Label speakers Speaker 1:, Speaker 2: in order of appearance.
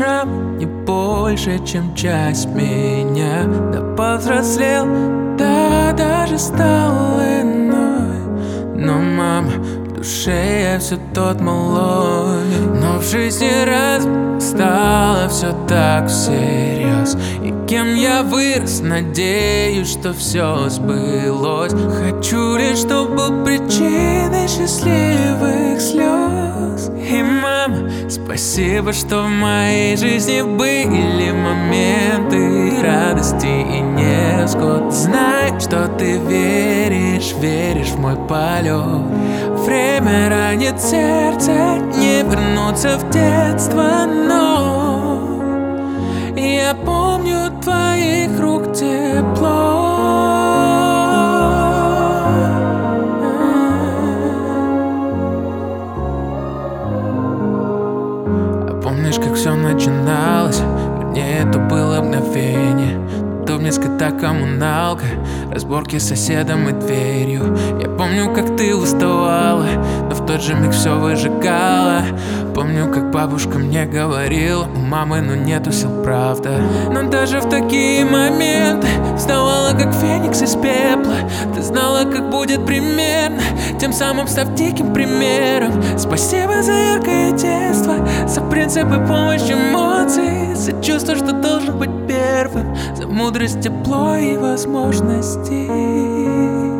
Speaker 1: шрам не больше, чем часть меня. Да повзрослел, да даже стал иной. Но, мама, в душе я все тот малой. Но в жизни раз стало все так всерьез. И кем я вырос, надеюсь, что все сбылось. Хочу лишь, чтобы был причиной счастливых слез. И, мама, спасибо, что в моей жизни были моменты радости и невзгод. Знай, что ты веришь в мой полет. Время ранит сердце, не вернуться в детство, но я помню твоих рук тепло. А помнишь, как все начиналось? Вернее, это было мгновение. Дубницкая коммуналка, разборки с соседом и дверью. Я помню, как ты уставала, но в тот же миг все выжигала. Помню, как бабушка мне говорила: у мамы, ну нету сил, правда. Но даже в такие моменты вставала, как феникс из пепла. Ты знала, как будет примерно, тем самым став диким примером. Спасибо за яркое детство, за принципы, помощь, эмоций, за чувство, что должен быть первым, за мудрость, тепло и возможности.